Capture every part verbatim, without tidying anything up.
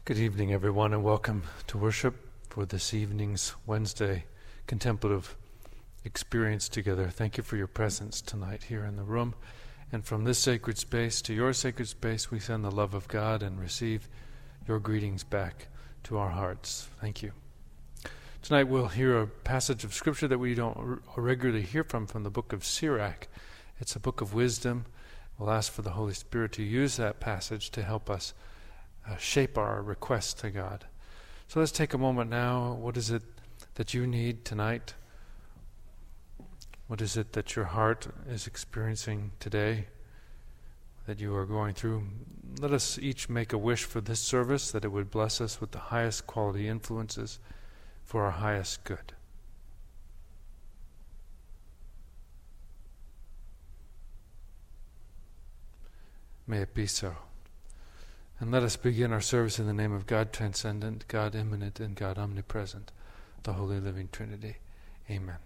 Good evening, everyone, and welcome to worship for this evening's Wednesday contemplative experience together. Thank you for your presence tonight here in the room. And from this sacred space to your sacred space, we send the love of God and receive your greetings back to our hearts. Thank you. Tonight we'll hear a passage of Scripture that we don't r- regularly hear from, from the book of Sirach. It's a book of wisdom. We'll ask for the Holy Spirit to use that passage to help us Uh, shape our request to God. So let's take a moment now. What is it that you need tonight? What is it that your heart is experiencing today, that you are going through? Let us each make a wish for this service, that it would bless us with the highest quality influences for our highest good. May it be so. And let us begin our service in the name of God transcendent, God immanent, and God omnipresent, the Holy Living Trinity. Amen.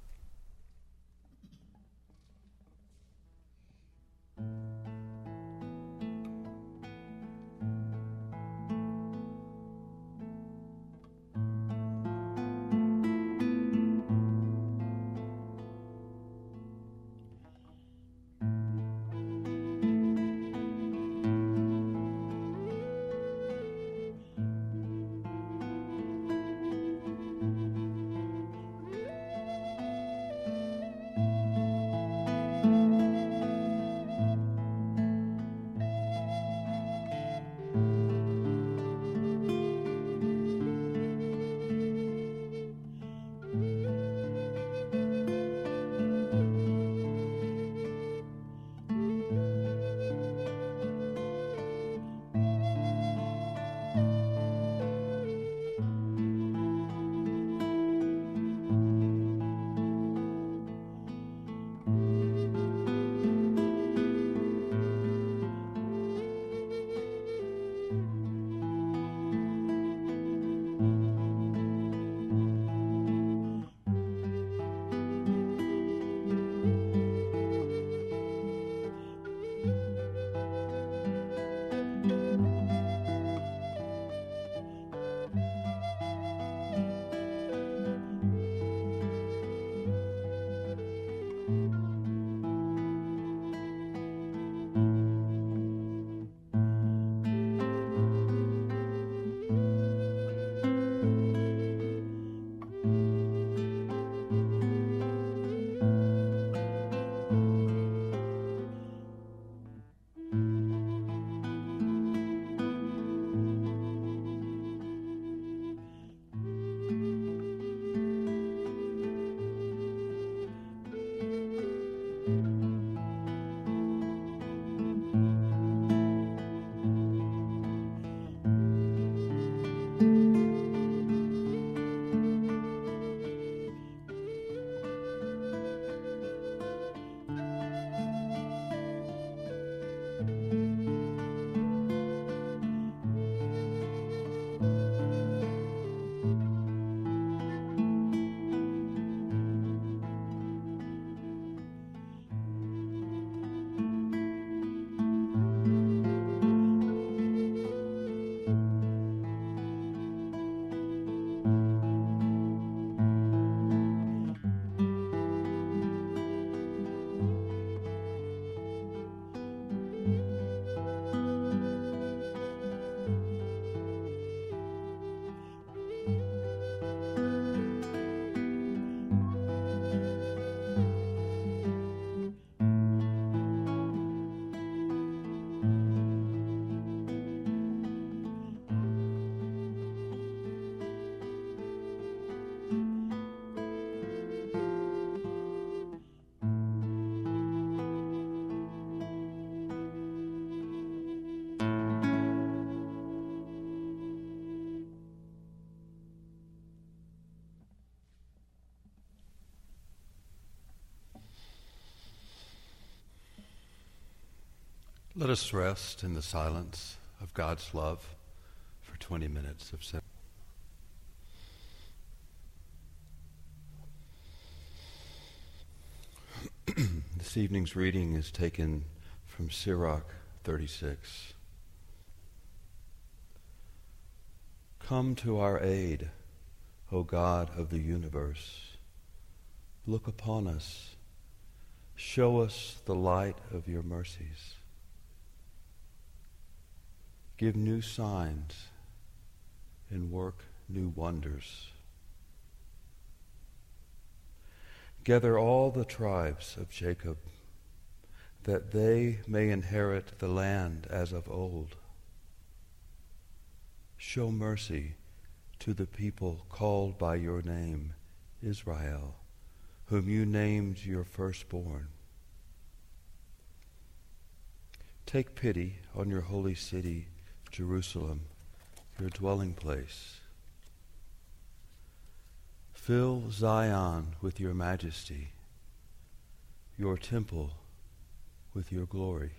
Let us rest in the silence of God's love for twenty minutes of silence. This evening's reading is taken from Sirach thirty-six. Come to our aid, O God of the universe. Look upon us. Show us the light of your mercies. Give new signs and work new wonders. Gather all the tribes of Jacob, that they may inherit the land as of old. Show mercy to the people called by your name, Israel, whom you named your firstborn. Take pity on your holy city, Jerusalem, your dwelling place. Fill Zion with your majesty, your temple with your glory.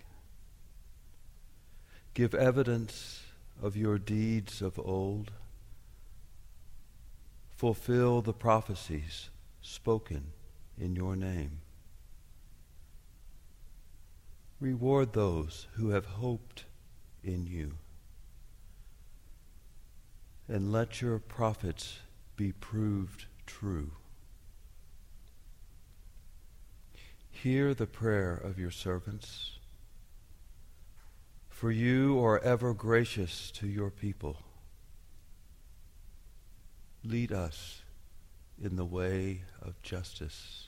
Give evidence of your deeds of old. Fulfill the prophecies spoken in your name. Reward those who have hoped in you, and let your prophets be proved true. Hear the prayer of your servants, for you are ever gracious to your people. Lead us in the way of justice.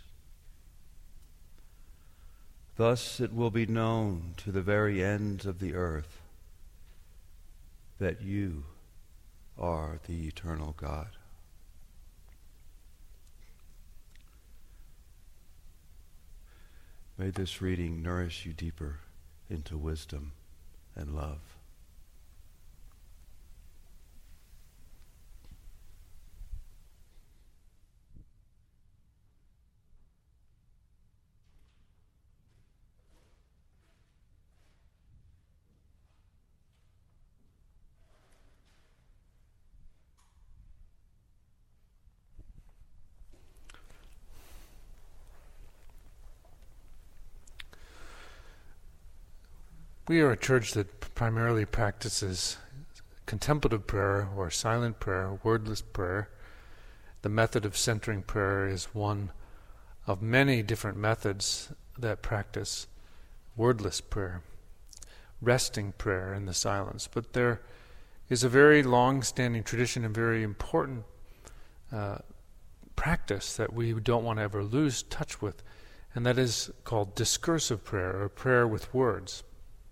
Thus it will be known to the very ends of the earth that you are the eternal God. May this reading nourish you deeper into wisdom and love. We are a church that primarily practices contemplative prayer or silent prayer, wordless prayer. The method of centering prayer is one of many different methods that practice wordless prayer, resting prayer in the silence. But there is a very long-standing tradition and very important uh, practice that we don't want to ever lose touch with, and that is called discursive prayer, or prayer with words.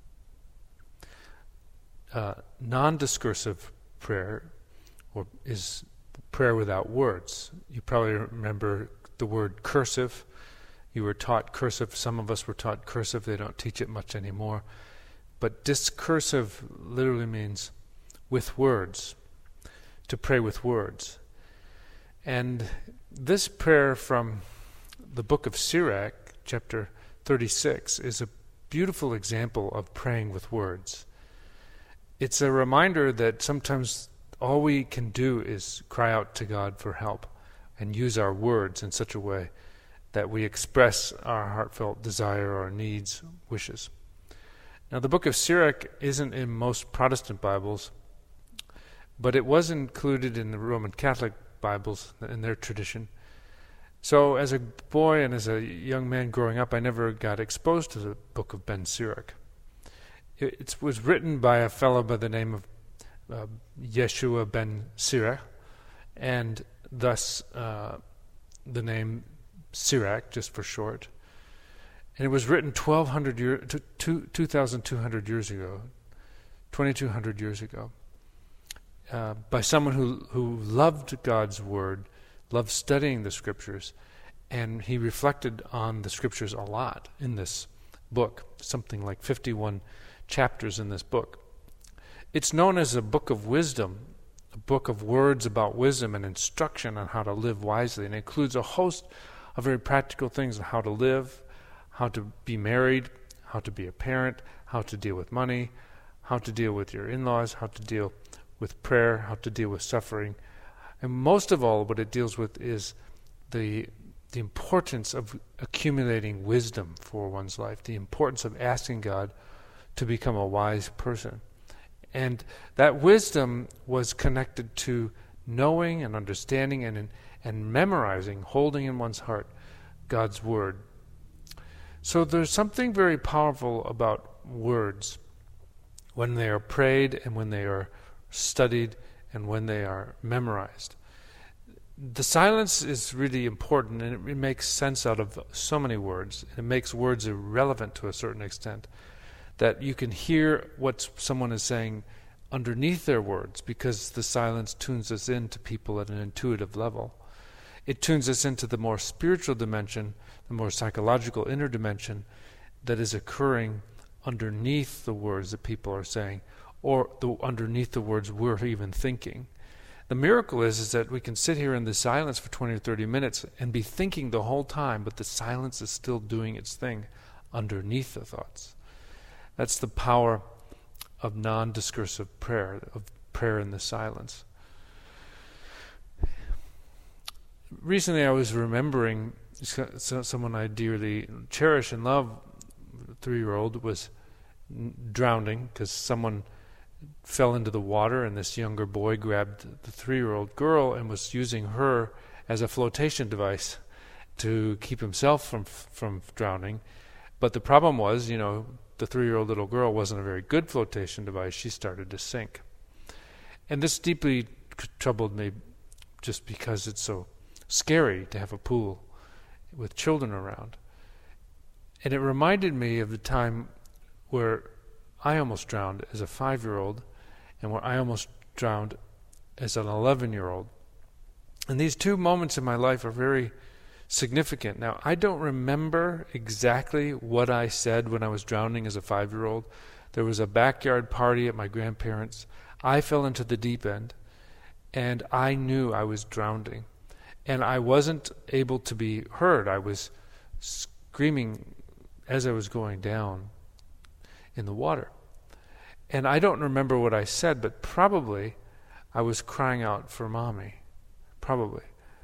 Uh, non-discursive prayer or is prayer without words. You probably remember the word cursive. You were taught cursive. Some of us were taught cursive. They don't teach it much anymore. But discursive literally means with words, to pray with words. And this prayer from the book of Sirach, chapter thirty-six, is a beautiful example of praying with words. It's a reminder that sometimes all we can do is cry out to God for help and use our words in such a way that we express our heartfelt desire, our needs, wishes. Now, the book of Sirach isn't in most Protestant Bibles, but it was included in the Roman Catholic Bibles in their tradition. So as a boy and as a young man growing up, I never got exposed to the book of Ben Sirach. It was written by a fellow by the name of uh, Yeshua ben Sirach, and thus uh, the name Sirach, just for short. And it was written twelve hundred years, two thousand two hundred years ago, twenty-two hundred years ago, uh, by someone who who loved God's word, loved studying the scriptures, and he reflected on the scriptures a lot in this book, something like fifty-one chapters in this book. It's known as a book of wisdom, a book of words about wisdom and instruction on how to live wisely, and it includes a host of very practical things on how to live, how to be married, how to be a parent, how to deal with money, how to deal with your in-laws, how to deal with prayer, how to deal with suffering. And most of all, what it deals with is the the importance of accumulating wisdom for one's life, the importance of asking God to become a wise person. And that wisdom was connected to knowing and understanding and and memorizing, holding in one's heart God's word. So there's something very powerful about words when they are prayed and when they are studied and when they are memorized. The silence is really important, and it, it makes sense out of so many words. It makes words irrelevant to a certain extent, that you can hear what someone is saying underneath their words, because the silence tunes us into people at an intuitive level. It tunes us into the more spiritual dimension, the more psychological inner dimension that is occurring underneath the words that people are saying, or the, underneath the words we're even thinking. The miracle is, is that we can sit here in the silence for twenty or thirty minutes and be thinking the whole time, but the silence is still doing its thing underneath the thoughts. That's the power of non-discursive prayer, of prayer in the silence. Recently I was remembering someone I dearly cherish and love. A three-year-old was drowning because someone fell into the water, and this younger boy grabbed the three-year-old girl and was using her as a flotation device to keep himself from from drowning. But the problem was, you know, the three-year-old little girl wasn't a very good flotation device. She started to sink. And this deeply troubled me, just because it's so scary to have a pool with children around. And it reminded me of the time where I almost drowned as a five-year-old, and where I almost drowned as an eleven-year-old. And these two moments in my life are very significant. Now, I don't remember exactly what I said when I was drowning as a five-year-old. There was a backyard party at my grandparents'. I fell into the deep end, and I knew I was drowning. And I wasn't able to be heard. I was screaming as I was going down in the water. And I don't remember what I said, but probably I was crying out for mommy. Probably.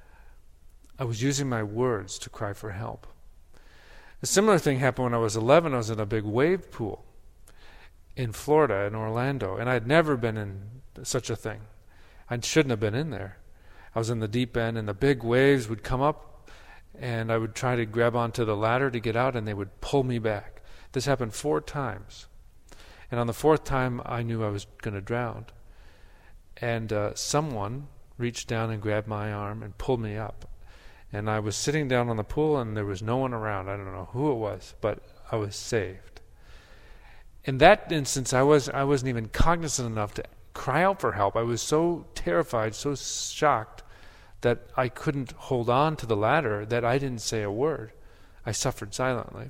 I was using my words to cry for help. A similar thing happened when I was eleven. I was in a big wave pool in Florida, in Orlando, and I had never been in such a thing. I shouldn't have been in there. I was in the deep end, and the big waves would come up, and I would try to grab onto the ladder to get out, and they would pull me back. This happened four times. And on the fourth time, I knew I was going to drown. And uh, someone reached down and grabbed my arm and pulled me up. And I was sitting down on the pool, and there was no one around. I don't know who it was, but I was saved. In that instance, I, was, I wasn't even cognizant enough to cry out for help. I was so terrified, so shocked, that I couldn't hold on to the ladder, that I didn't say a word. I suffered silently.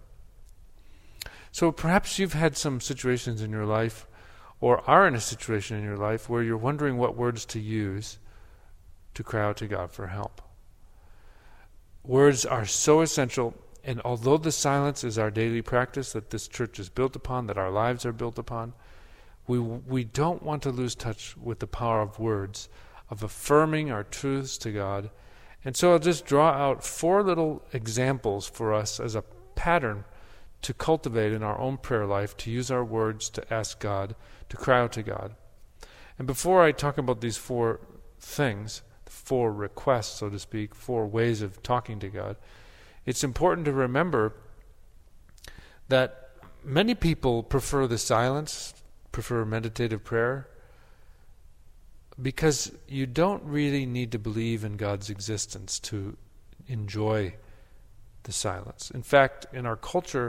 So perhaps you've had some situations in your life, or are in a situation in your life, where you're wondering what words to use to cry out to God for help. Words are so essential, and although the silence is our daily practice that this church is built upon, that our lives are built upon, we we don't want to lose touch with the power of words, of affirming our truths to God. And so I'll just draw out four little examples for us as a pattern to cultivate in our own prayer life, to use our words to ask God, to cry out to God. And before I talk about these four things, four requests, so to speak, four ways of talking to God, it's important to remember that many people prefer the silence, prefer meditative prayer, because you don't really need to believe in God's existence to enjoy the silence. In fact, in our culture,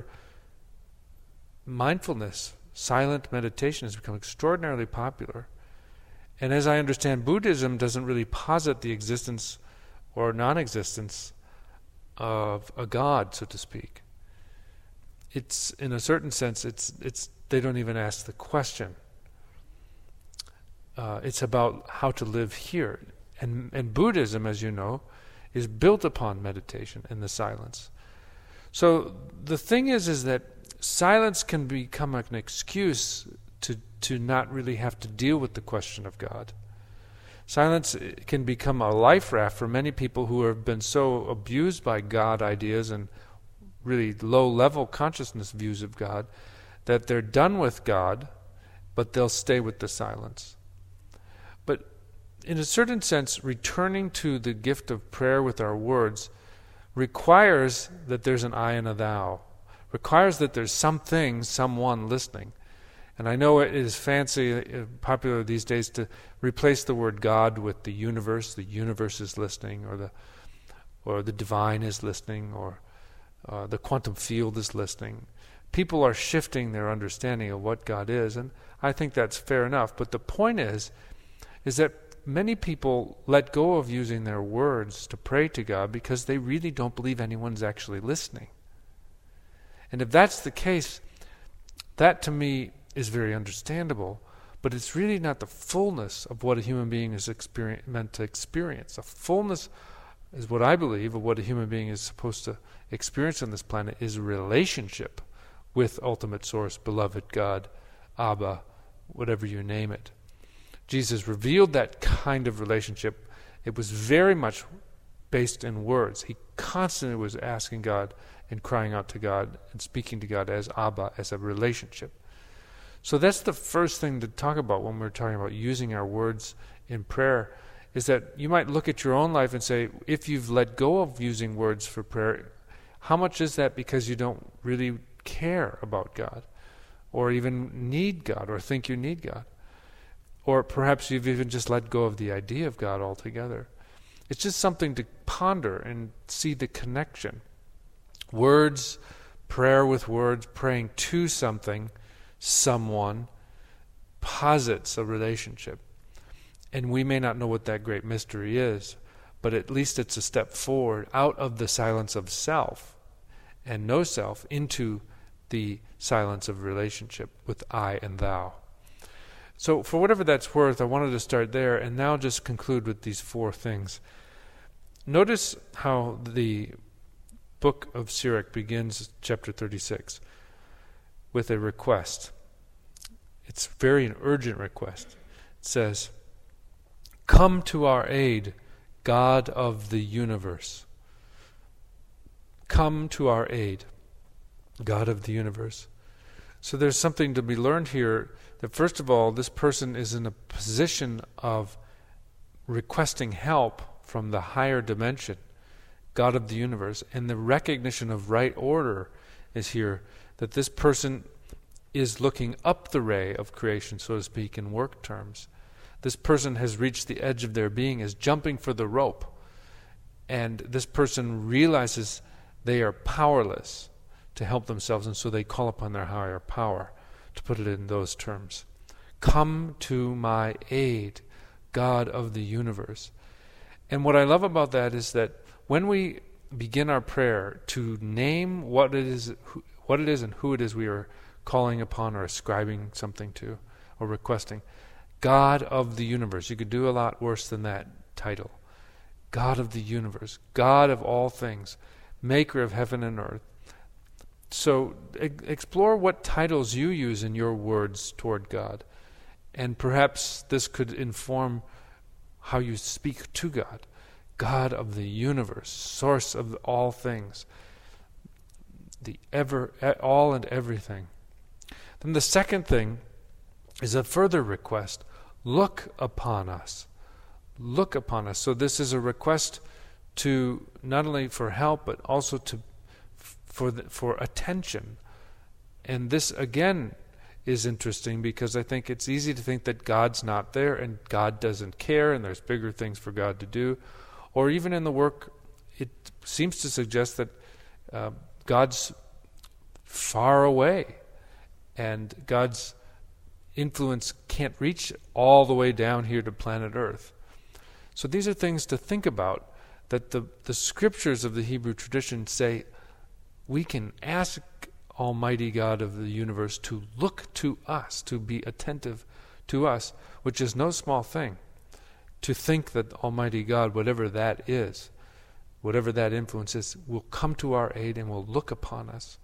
mindfulness, silent meditation has become extraordinarily popular. And as I understand, Buddhism doesn't really posit the existence or non-existence of a God, so to speak. It's, in a certain sense, it's it's they don't even ask the question. Uh, it's about how to live here. And, and Buddhism, as you know, is built upon meditation and the silence. So the thing is, is that silence can become an excuse to, to not really have to deal with the question of God. Silence can become a life raft for many people who have been so abused by God ideas and really low-level consciousness views of God that they're done with God but they'll stay with the silence. But in a certain sense, returning to the gift of prayer with our words requires that there's an I and a thou, requires that there's something, someone listening. And I know it is fancy, uh, popular these days to replace the word God with the universe. The universe is listening, or the or the divine is listening, or uh, the quantum field is listening. People are shifting their understanding of what God is, and I think that's fair enough. But the point is, is that many people let go of using their words to pray to God because they really don't believe anyone's actually listening. And if that's the case, that to me is very understandable, but it's really not the fullness of what a human being is experience, meant to experience. The fullness is what I believe of what a human being is supposed to experience on this planet is a relationship with ultimate source, beloved God, Abba, whatever you name it. Jesus revealed that kind of relationship. It was very much based in words. He constantly was asking God and crying out to God and speaking to God as Abba, as a relationship. So that's the first thing to talk about when we're talking about using our words in prayer, is that you might look at your own life and say, if you've let go of using words for prayer, how much is that because you don't really care about God, or even need God, or think you need God? Or perhaps you've even just let go of the idea of God altogether. It's just something to ponder and see the connection. Words, prayer with words, praying to something, someone, posits a relationship. And we may not know what that great mystery is, but at least it's a step forward out of the silence of self and no self into the silence of relationship with I and thou. So for whatever that's worth, I wanted to start there and now just conclude with these four things. Notice how the book of Sirach begins, chapter thirty-six, with a request. It's very an urgent request. It says, "Come to our aid, God of the universe." Come to our aid, God of the universe. So there's something to be learned here, that first of all, this person is in a position of requesting help from the higher dimension, God of the universe, and the recognition of right order is here, that this person is looking up the ray of creation, so to speak, in work terms. This person has reached the edge of their being, is jumping for the rope, and this person realizes they are powerless to help themselves, and so they call upon their higher power, to put it in those terms. Come to my aid, God of the universe. And what I love about that is that when we begin our prayer to name what it is, who, what it is and who it is we are calling upon or ascribing something to or requesting, God of the universe. You could do a lot worse than that title. God of the universe, God of all things, maker of heaven and earth. So e- explore what titles you use in your words toward God. And perhaps this could inform how you speak to God. God of the universe, source of all things, the ever, all and everything. Then the second thing is a further request. Look upon us. Look upon us. So this is a request to not only for help, but also to for the, for attention. And this again is interesting because I think it's easy to think that God's not there and God doesn't care and there's bigger things for God to do. Or even in the work, it seems to suggest that uh, God's far away and God's influence can't reach all the way down here to planet Earth. So these are things to think about, that the, the scriptures of the Hebrew tradition say we can ask Almighty God of the universe to look to us, to be attentive to us, which is no small thing. To think that Almighty God, whatever that is, whatever that influence is, will come to our aid and will look upon us.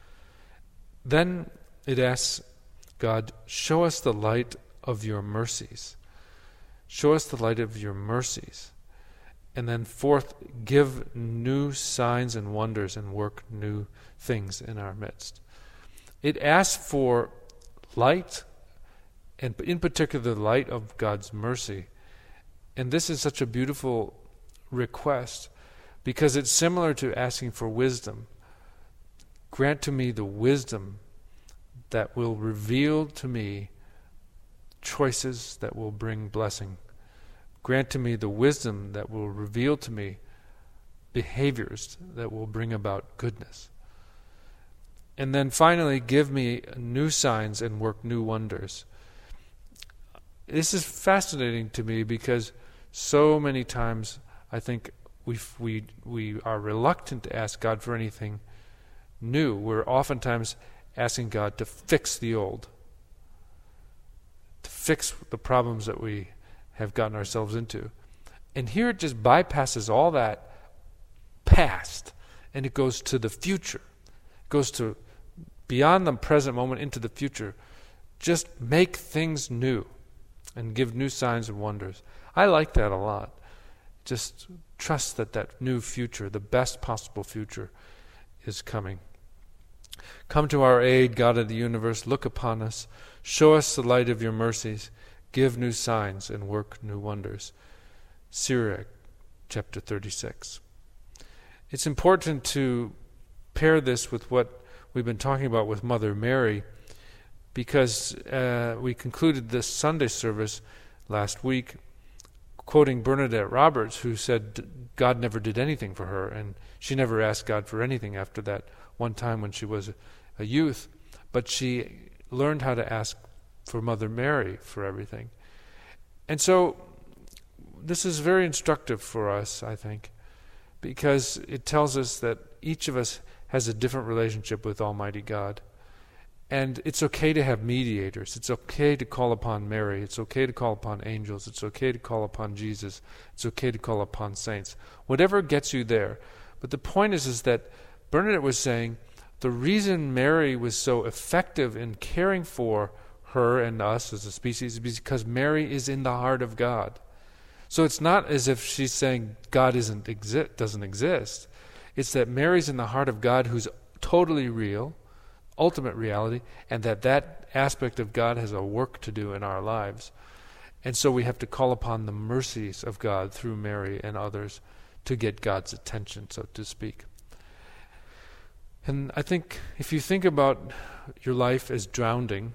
Then it asks God, show us the light of your mercies. Show us the light of your mercies. And then fourth, give new signs and wonders and work new things in our midst. It asks for light and in particular the light of God's mercy. And this is such a beautiful request because it's similar to asking for wisdom. Grant to me the wisdom that will reveal to me choices that will bring blessing. Grant to me the wisdom that will reveal to me behaviors that will bring about goodness. And then finally, give me new signs and work new wonders. This is fascinating to me because so many times I think we we we are reluctant to ask God for anything new. We're oftentimes asking God to fix the old, to fix the problems that we have gotten ourselves into. And here it just bypasses all that past and it goes to the future. It goes to beyond the present moment into the future. Just make things new and give new signs and wonders. I like that a lot. Just trust that that new future, the best possible future, is coming. Come to our aid, God of the universe. Look upon us. Show us the light of your mercies. Give new signs and work new wonders. Sirach, chapter thirty-six. It's important to pair this with what we've been talking about with Mother Mary, because uh, we concluded this Sunday service last week quoting Bernadette Roberts, who said God never did anything for her, and she never asked God for anything after that one time when she was a, a youth, but she learned how to ask for Mother Mary for everything. And so this is very instructive for us, I think, because it tells us that each of us has a different relationship with Almighty God. And it's okay to have mediators. It's okay to call upon Mary. It's okay to call upon angels. It's okay to call upon Jesus. It's okay to call upon saints. Whatever gets you there. But the point is, is that Bernadette was saying the reason Mary was so effective in caring for her and us as a species is because Mary is in the heart of God. So it's not as if she's saying God isn't exi- doesn't exist. It's that Mary's in the heart of God, who's totally real, ultimate reality, and that that aspect of God has a work to do in our lives. And so we have to call upon the mercies of God through Mary and others to get God's attention, so to speak. And I think if you think about your life as drowning,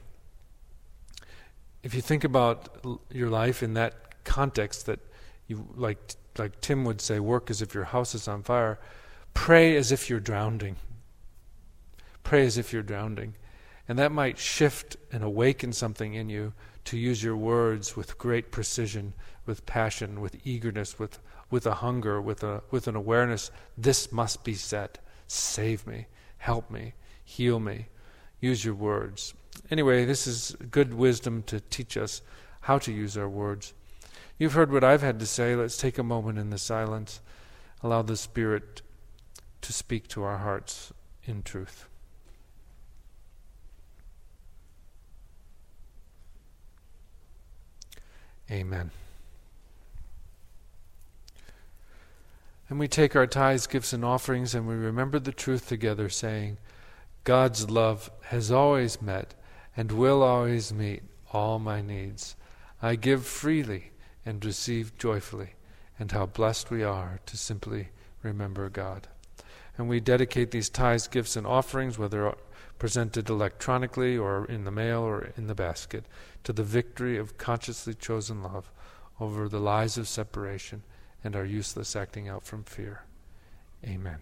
if you think about l- your life in that context, that you, like like Tim would say, work as if your house is on fire, pray as if you're drowning. Pray as if you're drowning. And that might shift and awaken something in you to use your words with great precision, with passion, with eagerness, with, with a hunger, with a with an awareness, this must be said. Save me, help me, heal me. Use your words. Anyway, this is good wisdom to teach us how to use our words. You've heard what I've had to say. Let's take a moment in the silence. Allow the Spirit to speak to our hearts in truth. Amen. And we take our tithes, gifts, and offerings, and we remember the truth together, saying, God's love has always met and will always meet all my needs. I give freely and receive joyfully, and how blessed we are to simply remember God. And we dedicate these tithes, gifts, and offerings, whether presented electronically or in the mail or in the basket, to the victory of consciously chosen love over the lies of separation and our useless acting out from fear. Amen.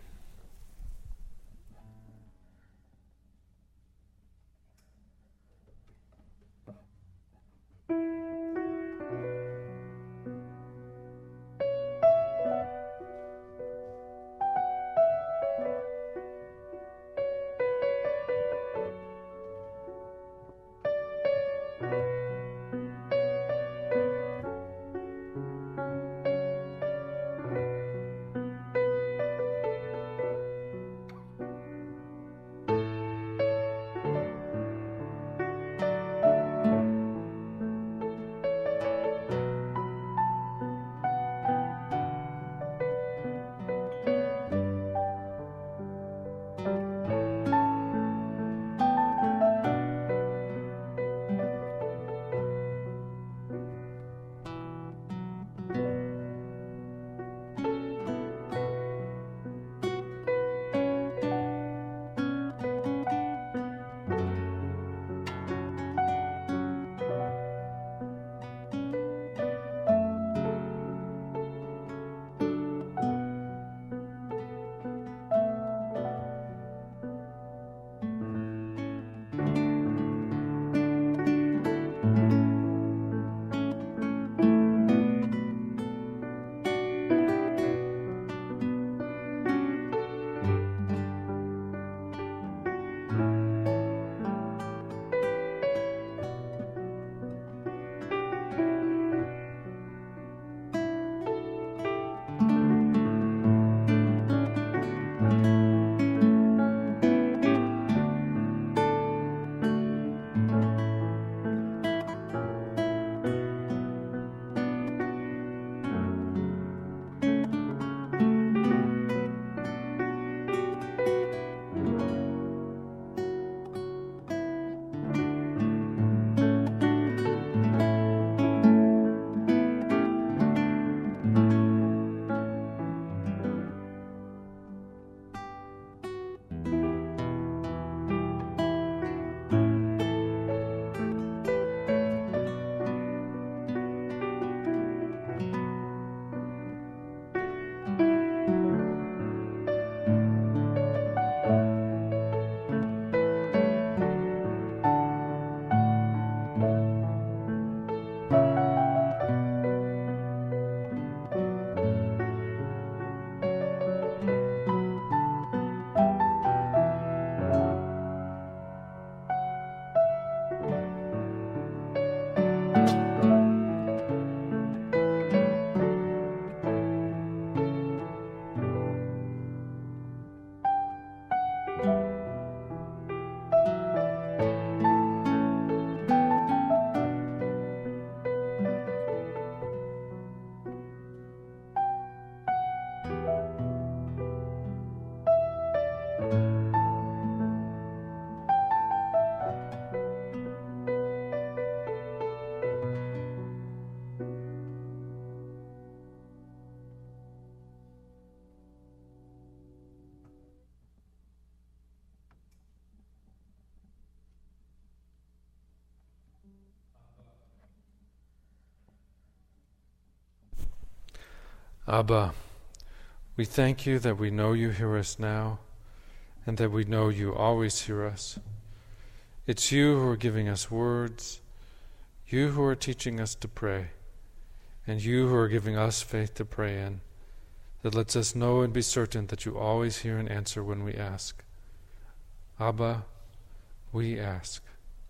Abba, we thank you that we know you hear us now, and that we know you always hear us. It's you who are giving us words, you who are teaching us to pray, and you who are giving us faith to pray in, that lets us know and be certain that you always hear and answer when we ask. Abba, we ask.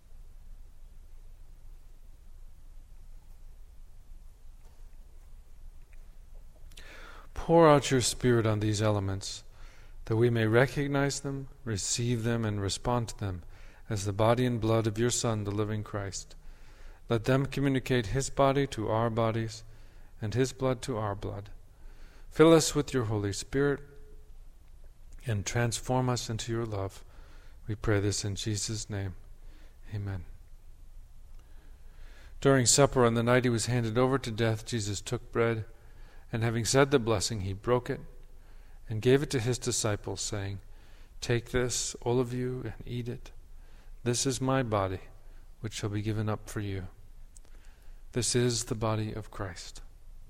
Pour out your Spirit on these elements, that we may recognize them, receive them, and respond to them as the body and blood of your Son, the living Christ. Let them communicate his body to our bodies and his blood to our blood. Fill us with your Holy Spirit and transform us into your love. We pray this in Jesus' name. Amen. During supper on the night he was handed over to death, Jesus took bread, and having said the blessing, he broke it and gave it to his disciples, saying, "Take this, all of you, and eat it. This is my body, which shall be given up for you." This is the body of Christ.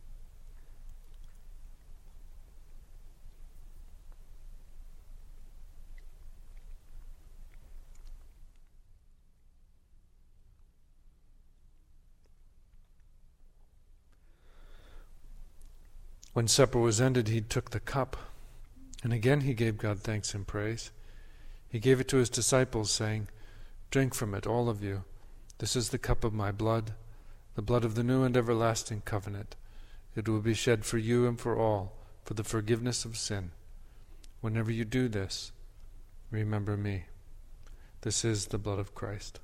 When supper was ended, he took the cup, and again he gave God thanks and praise. He gave it to his disciples, saying, "Drink from it, all of you. This is the cup of my blood, the blood of the new and everlasting covenant. It will be shed for you and for all, for the forgiveness of sin. Whenever you do this, remember me." This is the blood of Christ.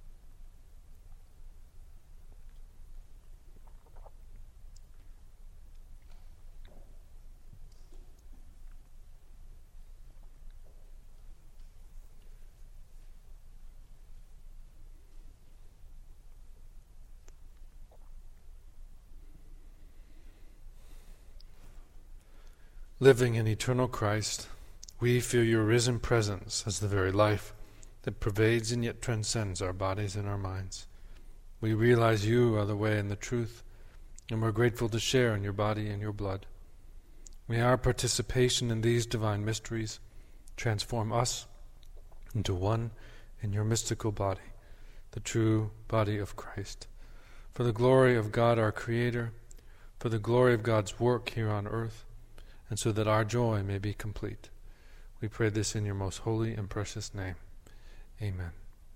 Living in eternal Christ, we feel your risen presence as the very life that pervades and yet transcends our bodies and our minds. We realize you are the way and the truth, and we're grateful to share in your body and your blood. May our participation in these divine mysteries transform us into one in your mystical body, the true body of Christ. For the glory of God our Creator, for the glory of God's work here on earth, and so that our joy may be complete. We pray this in your most holy and precious name. Amen.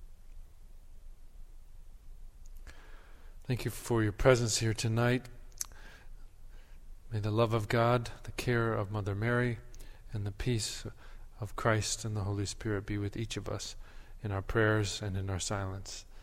Thank you for your presence here tonight. May the love of God, the care of Mother Mary, and the peace of Christ and the Holy Spirit be with each of us in our prayers and in our silence.